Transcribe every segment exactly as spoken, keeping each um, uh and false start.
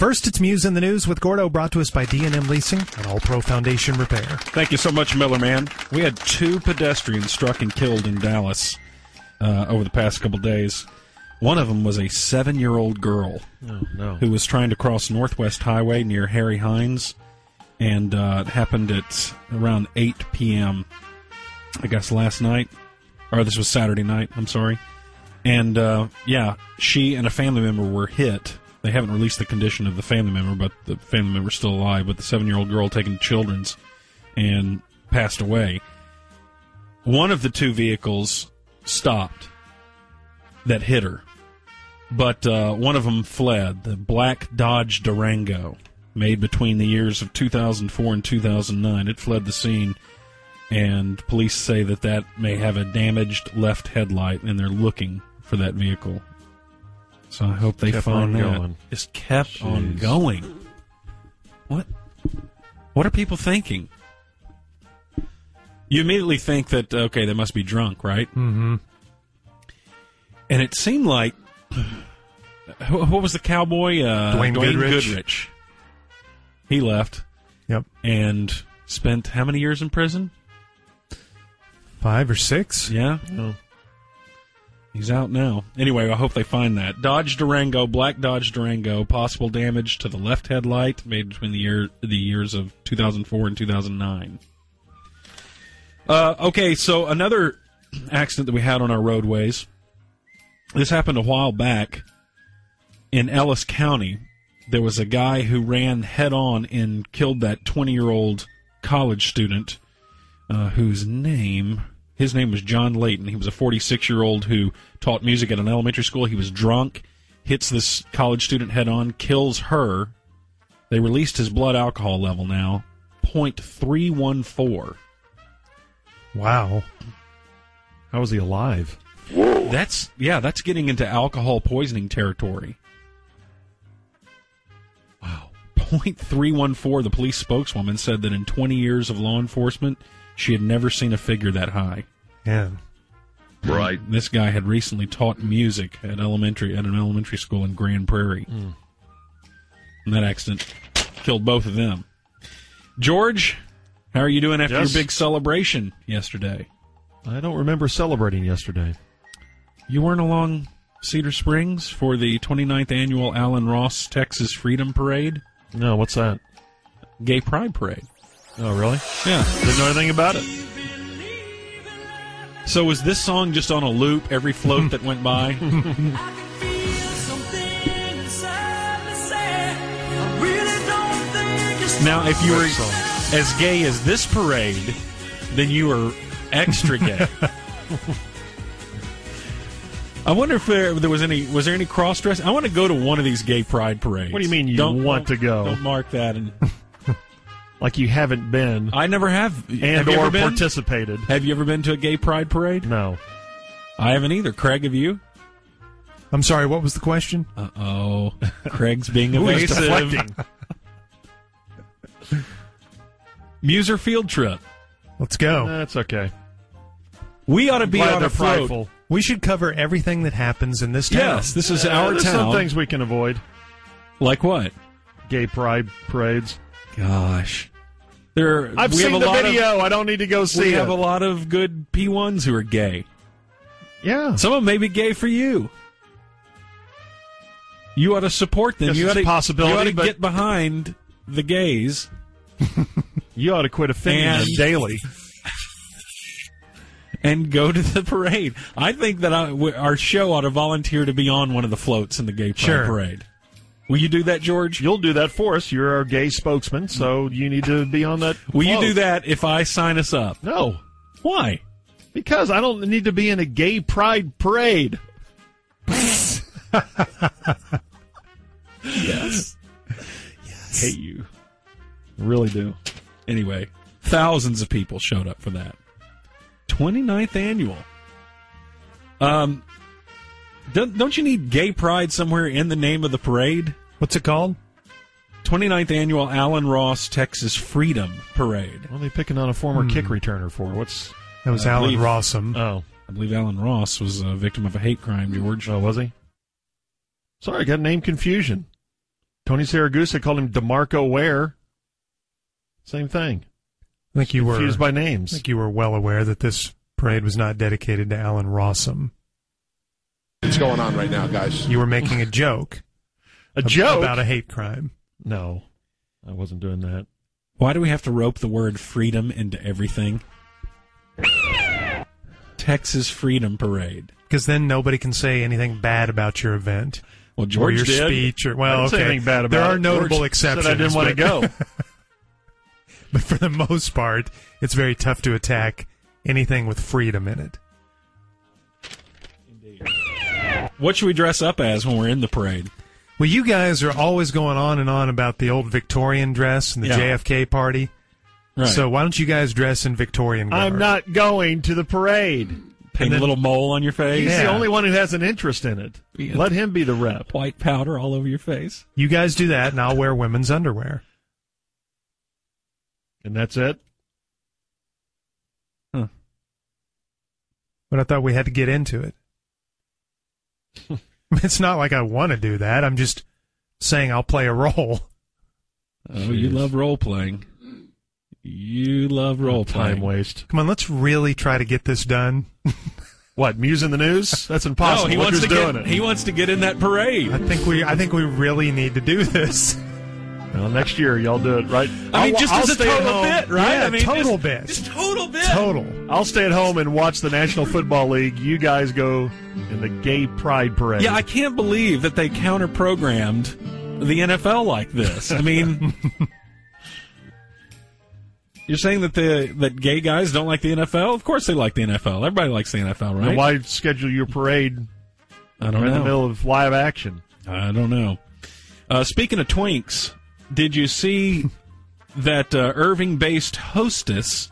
First, it's Muse in the News with Gordo, brought to us by D and M Leasing and All Pro Foundation Repair. Thank you so much, Miller Man. We had two pedestrians struck and killed in Dallas uh, over the past couple days. One of them was a seven-year-old girl oh, no. who was trying to cross Northwest Highway near Harry Hines, and uh, it happened at around eight p.m., I guess, last night. Or this was Saturday night, I'm sorry. And, uh, yeah, she and a family member were hit. They haven't released the condition of the family member, but the family member's still alive. But the seven-year-old girl taken to Children's and passed away. One of the two vehicles stopped that hit her, but uh, one of them fled. The black Dodge Durango, made between the years of two thousand four and two thousand nine. It fled the scene, and police say that that may have a damaged left headlight, and they're looking for that vehicle. So I hope they kept find on that. going. Just kept Jeez. on going. What? What are people thinking? You immediately think that, okay, they must be drunk, right? Mm-hmm. And it seemed like, what was the cowboy? Uh, Dwayne, Dwayne Goodrich. Goodrich. He left. Yep. And spent how many years in prison? Five or six? Yeah. No. He's out now. Anyway, I hope they find that. Dodge Durango, black Dodge Durango, possible damage to the left headlight made between the year the years of two thousand four and two thousand nine. Uh, okay, so another accident that we had on our roadways. This happened a while back in Ellis County. There was a guy who ran head-on and killed that twenty-year-old college student uh, whose name... His name was John Layton. He was a forty-six-year-old who taught music at an elementary school. He was drunk, hits this college student head-on, kills her. They released his blood alcohol level now, point three one four. Wow. How was he alive? Whoa. That's, yeah, that's getting into alcohol poisoning territory. Wow. point three one four, the police spokeswoman said that in twenty years of law enforcement, she had never seen a figure that high. Yeah. Right. This guy had recently taught music at elementary at an elementary school in Grand Prairie. Mm. And that accident killed both of them. George, how are you doing after Yes. your big celebration yesterday? I don't remember celebrating yesterday. You weren't along Cedar Springs for the twenty-ninth annual Alan Ross Texas Freedom Parade? No, what's that? Gay Pride Parade. Oh, really? Yeah. Didn't know anything about it. So was this song just on a loop every float that went by? Now, if you were as gay as this parade, then you were extra gay. I wonder if there, there was any was there any cross dress. I want to go to one of these gay pride parades. What do you mean you don't, want don't, to go? Don't mark that. And like you haven't been. I never have. And have you or ever been? participated. Have you ever been to a gay pride parade? No. I haven't either. Craig, have you? I'm sorry, what was the question? Uh-oh. Craig's being Who is evasive. deflecting? Muser field trip. Let's go. That's okay. We ought to be Glad on they're a float. prideful. We should cover everything that happens in this town. Yes, this is Uh, our there's town. some things we can avoid. Like what? Gay pride parades. Gosh. There, I've we seen have a the lot video. I don't need to go Of, see we it. have a lot of good P ones who are gay. Yeah. Some of them may be gay for you. You ought to support them. Yes, you ought it's a to, possibility, you ought to but- get behind the gays. You ought to quit offending And- them daily. And go to the parade. I think that I, w- our show ought to volunteer to be on one of the floats in the gay pride Sure. parade. Will you do that, George? You'll do that for us. You're our gay spokesman, so you need to be on that. Will you float. do that if I sign us up? No. Why? Because I don't need to be in a gay pride parade. Yes. Yes. Hate you. I really do. Anyway, thousands of people showed up for that. twenty-ninth annual. Um, don't, don't you need gay pride somewhere in the name of the parade? What's it called? twenty-ninth annual Alan Ross Texas Freedom Parade. What are they picking on a former Hmm. kick returner for? What's? That was I Alan believe- Rossum. Oh, I believe Alan Ross was a victim of a hate crime, George. oh, was he? Sorry, I got name confusion. Tony Saragusa called him DeMarco Ware. Same thing. I think you were Confused by I names. think you were well aware that this parade was not dedicated to Alan Rossum. What's going on right now, guys? You were making a joke. A ab- joke? about a hate crime. No, I wasn't doing that. Why do we have to rope the word freedom into everything? Texas Freedom Parade. Because then nobody can say anything bad about your event. Well, or George your did. speech. Or, I well, didn't say okay. anything bad about there are it. notable George exceptions. said I didn't want to but- go. But for the most part, it's very tough to attack anything with freedom in it. What should we dress up as when we're in the parade? Well, you guys are always going on and on about the old Victorian dress and the Yeah. J F K party. Right. So why don't you guys dress in Victorian garb? I'm not going to the parade. Paint then- a little mole on your face. He's Yeah. the only one who has an interest in it. Yeah. Let him be the rep. White powder all over your face. You guys do that, and I'll wear women's underwear. And that's it? But I thought we had to get into it. It's not like I want to do that. I'm just saying I'll play a role. Oh, you love role playing. You love role Time playing. waste. Come on, let's really try to get this done. What, Muse in the news? That's impossible. No, he Look wants who's to doing get. it. He wants to get in that parade. I think we I think we really need to do this. Well, next year, y'all do it, right? I mean, I'll- just I'll as a stay at total home. bit, right? Yeah, I mean, total just, bit. Just total bit. Total. I'll stay at home and watch the National Football League. You guys go in the gay pride parade. Yeah, I can't believe that they counter-programmed the N F L like this. I mean, you're saying that the that gay guys don't like the N F L? Of course they like the N F L. Everybody likes the N F L, Then right? why schedule your parade I don't right in the know. middle of live action? I don't know. Uh, speaking of twinks, did you see that uh, Irving-based Hostess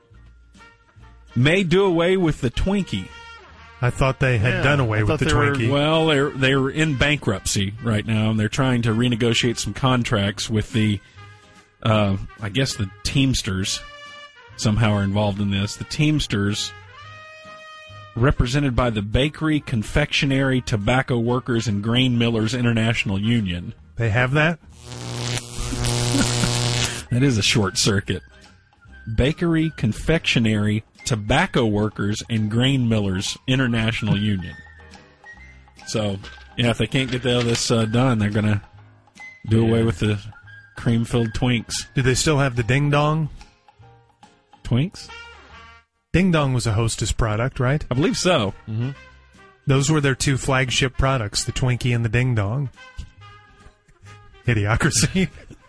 may do away with the Twinkie? I thought they had Yeah, done away I with thought the they were- Twinkie. Well, they're they're in bankruptcy right now, and they're trying to renegotiate some contracts with the, uh, I guess the Teamsters somehow are involved in this. The Teamsters, represented by the Bakery, Confectionery, Tobacco Workers, and Grain Millers International Union. They have that? That is a short circuit. Bakery, Confectionery, Tobacco Workers, and Grain Millers International Union. So, yeah, if they can't get all this uh, done, they're going to do away with the cream-filled Twinks. Do they still have the Ding Dong? Twinks? Ding Dong was a Hostess product, right? I believe so. Those were their two flagship products, the Twinkie and the Ding Dong. Idiocracy.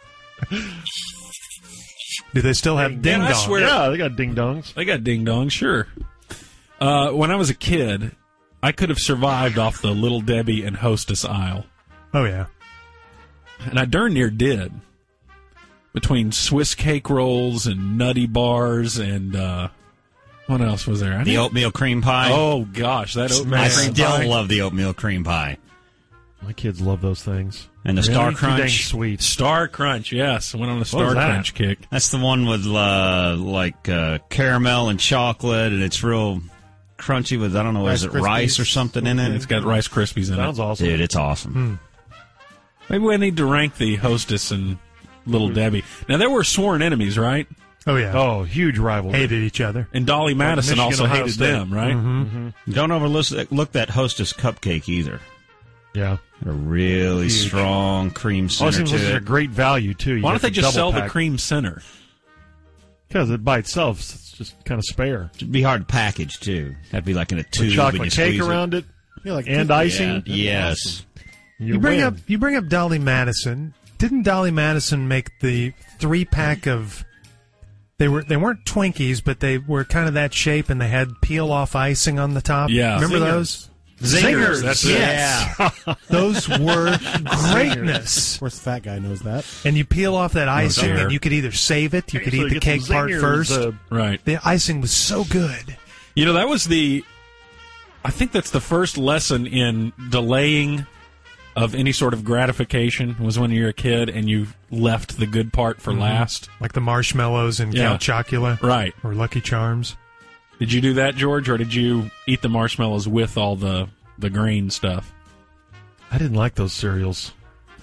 Do they still have Ding Yeah, I Dong? swear- Yeah, they got ding dongs. They got Ding Dong, sure. Uh, when I was a kid, I could have survived off the Little Debbie and Hostess aisle. Oh, yeah. And I darn near did. Between Swiss cake rolls and nutty bars and uh, what else was there? I The didn't- oatmeal cream pie. Oh gosh, that oatmeal I cream still pie. love the oatmeal cream pie. My kids love those things. And the Really? Star Too dang Crunch. sweet. Star Crunch. Yes, I went on a Star was that? Crunch kick. That's the one with uh, like uh, caramel and chocolate, and it's real crunchy with, I don't know, Rice is it Krispies. rice or something in it? It's got Rice Krispies in Sounds it. awesome. Dude, it's awesome. Maybe we need to rank the Hostess and Little Debbie. Now there were sworn enemies, right? Oh, yeah. Oh, huge rivalry. Hated each other. And Dolly Madison Michigan, also Ohio hated State. them, right? Mm-hmm. Don't overlook look that Hostess cupcake either. Yeah. A really Huge. strong cream Oh, it center seems like to a it. great value, too. You Why get don't they just double sell the pack. cream center? Because it by itself, it's just kind of spare. It'd be hard to package, too. That'd be like in a With tube. and chocolate you cake squeeze it. around it, Yeah, like and two- icing. Yeah, yes. You, You bring win. up you bring up Dolly Madison. Didn't Dolly Madison make the three pack of? They were they weren't Twinkies, but they were kind of that shape, and they had peel off icing on the top. Yeah. remember Zingers. those? Zingers, that's it. yes. Those were greatness. Of course, the fat guy knows that. And you peel off that icing, dear. and you could either save it, you could So eat the get some cake part zingers, first. uh, Right. The icing was so good. You know, that was the, I think that's the first lesson in delaying of any sort of gratification was when you were a kid and you left the good part for last. Like the marshmallows and Yeah. Count Chocula Right. or Lucky Charms. Did you do that, George, or did you eat the marshmallows with all the, the grain stuff? I didn't like those cereals.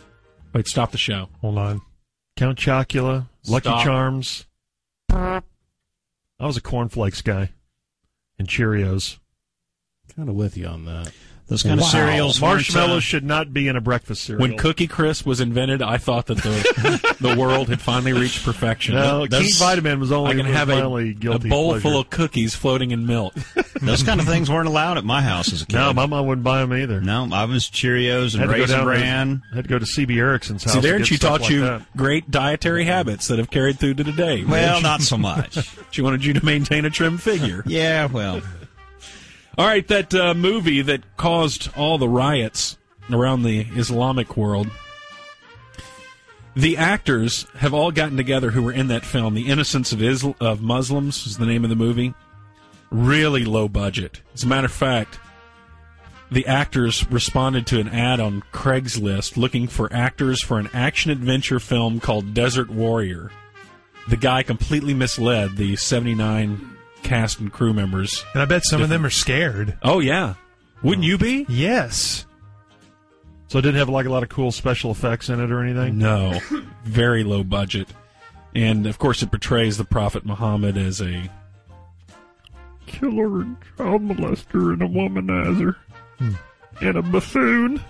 Wait, stop the show. Hold on. Count Chocula, Lucky Stop. Charms. I was a cornflakes guy. And Cheerios. Kind of with you on that. Those kind of cereals. weren't, Marshmallows uh, should not be in a breakfast cereal. When Cookie Crisp was invented, I thought that the the world had finally reached perfection. No, Those- King Vitamin was only I can was have my a, only a guilty bowl pleasure. full of cookies floating in milk. Those kind of things weren't allowed at my house as a kid. No, my mom wouldn't buy them either. No, I was Cheerios and Had to go Raisin down Bran. to, had to go to C B Erickson's house. See, there to get she stuff taught like you that. great dietary habits that have carried through to today. Well, not so much. She wanted you to maintain a trim figure. Yeah, well, All right, that uh, movie that caused all the riots around the Islamic world. The actors have all gotten together who were in that film. The Innocence of Isl- of Muslims is the name of the movie. Really low budget. As a matter of fact, the actors responded to an ad on Craigslist looking for actors for an action-adventure film called Desert Warrior. The guy completely misled the seventy-nine cast and crew members. And I bet some of them are scared. Oh, yeah. Wouldn't you be? Yes. So it didn't have like a lot of cool special effects in it or anything? No. Very low budget. And, of course, it portrays the Prophet Muhammad as a Killer and child molester and a womanizer. Hmm. And a buffoon.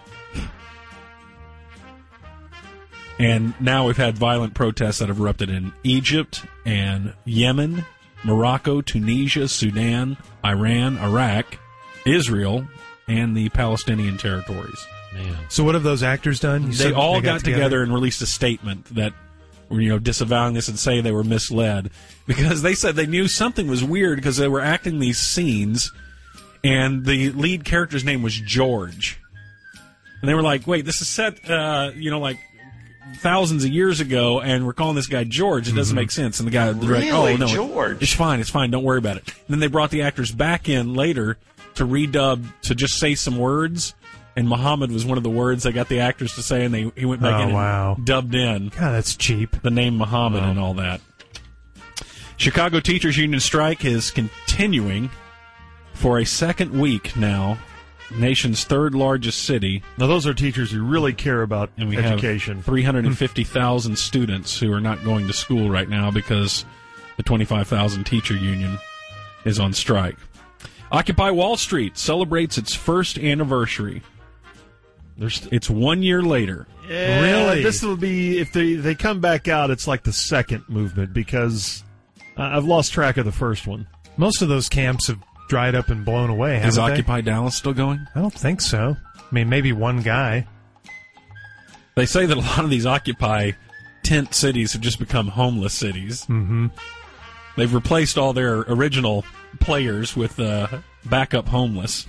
And now we've had violent protests that have erupted in Egypt and Yemen, Morocco, Tunisia, Sudan, Iran, Iraq, Israel, and the Palestinian territories. Man. So what have those actors done? You They said all got, together? together and released a statement that were, you know, disavowing this and saying they were misled because they said they knew something was weird because they were acting these scenes and the lead character's name was George. And they were like, wait, this is set, uh, you know, like thousands of years ago, and we're calling this guy George. It doesn't make sense. And the guy, they're like, oh, no, it- it's fine, it's fine, don't worry about it. And then they brought the actors back in later to redub, to just say some words, and Muhammad was one of the words they got the actors to say, and they he went back Oh, in and wow. dubbed in God, that's cheap. the name Muhammad and all that. Chicago Teachers Union strike is continuing for a second week now. Nation's third largest city, Now, those are teachers who really care about and we education. have three hundred fifty thousand students who are not going to school right now because the twenty-five thousand teacher union is on strike. Occupy Wall Street celebrates its first anniversary. There's It's one year later. Yeah, Really? This will be, if they, they come back out, it's like the second movement because I- I've lost track of the first one. Most of those camps have dried up and blown away, haven't Is they? Occupy Dallas still going? I don't think so. I mean, maybe one guy. They say that a lot of these Occupy tent cities have just become homeless cities. Mm-hmm. They've replaced all their original players with uh, backup homeless.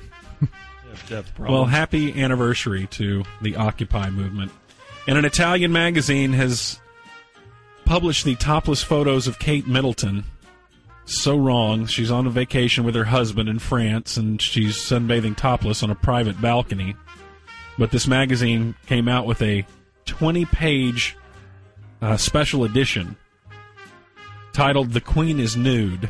Well, happy anniversary to the Occupy movement. And an Italian magazine has published the topless photos of Kate Middleton. So wrong. She's on a vacation with her husband in France, and she's sunbathing topless on a private balcony. But this magazine came out with a twenty-page uh, special edition titled "The Queen is Nude."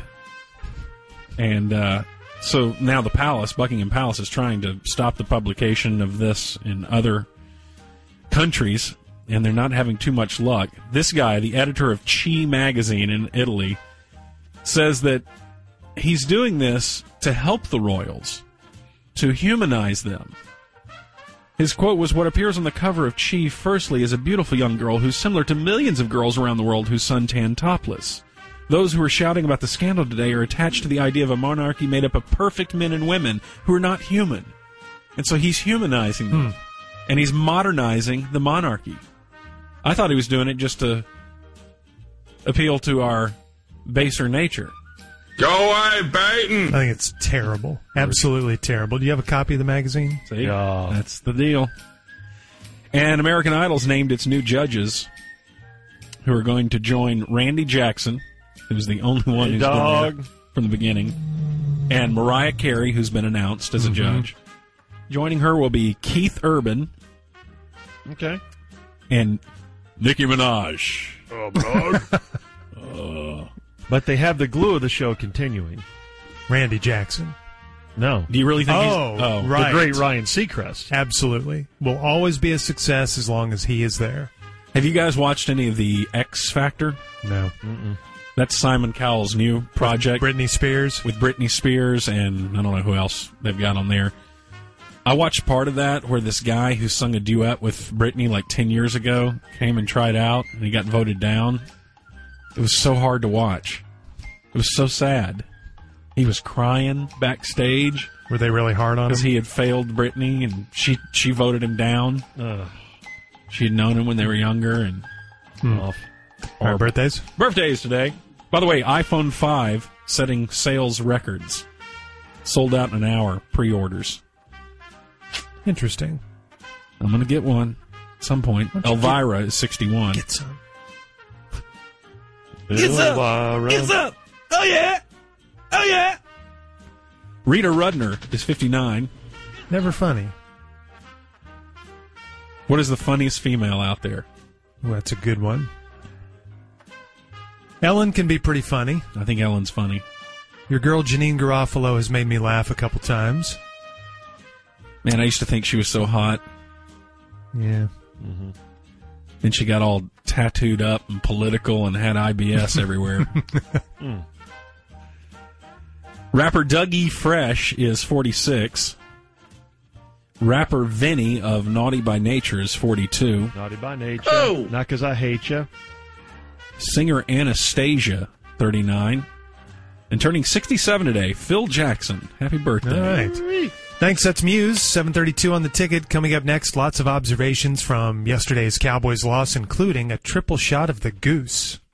And uh, so now the palace, Buckingham Palace, is trying to stop the publication of this in other countries, and they're not having too much luck. This guy, the editor of Chi magazine in Italy, says that he's doing this to help the royals, to humanize them. His quote was, "What appears on the cover of Chi, firstly, is a beautiful young girl who's similar to millions of girls around the world who suntan topless. Those who are shouting about the scandal today are attached to the idea of a monarchy made up of perfect men and women who are not human." And so he's humanizing them. And he's modernizing the monarchy. I thought he was doing it just to appeal to our baser nature. Go away, Baton! I think it's terrible. Absolutely terrible. Do you have a copy of the magazine? See? Yeah. That's the deal. And American Idol's named its new judges, who are going to join Randy Jackson, who's the only one Hey, who's dog. been there from the beginning, and Mariah Carey, who's been announced as a judge. Joining her will be Keith Urban Okay. and Nicki Minaj. Oh, dog. But they have the glue of the show continuing. Randy Jackson. No. Do you really think Oh, he's... Oh, right. The great Ryan Seacrest. Absolutely. Will always be a success as long as he is there. Have you guys watched any of the X Factor? No. That's Simon Cowell's new project. Britney Spears. With Britney Spears and I don't know who else they've got on there. I watched part of that where this guy who sung a duet with Britney like ten years ago came and tried out, and he got voted down. It was so hard to watch. It was so sad. He was crying backstage Were they really hard on because him? he had failed Britney, and she she voted him down. Ugh. She had known him when they were younger. And Off. All right, birthdays? birthdays today. By the way, iPhone five setting sales records. Sold out in an hour. Pre-orders. Interesting. I'm going to get one at some point. Elvira is sixty-one. Get some. It's up. It's up. Oh, yeah. Oh, yeah. Rita Rudner is fifty-nine. Never funny. What is the funniest female out there? Well, that's a good one. Ellen can be pretty funny. I think Ellen's funny. Your girl Janine Garofalo has made me laugh a couple times. Man, I used to think she was so hot. Yeah. Then she got all tattooed up and political and had I B S everywhere. Mm. Rapper Dougie Fresh is forty-six. Rapper Vinny of Naughty by Nature is forty-two. Naughty by nature. Oh! Not because I hate you. Singer Anastasia, thirty-nine. And turning sixty-seven today, Phil Jackson. Happy birthday. All right. Thanks, that's Muse. seven thirty-two on the ticket. Coming up next, lots of observations from yesterday's Cowboys loss, including a triple shot of the goose.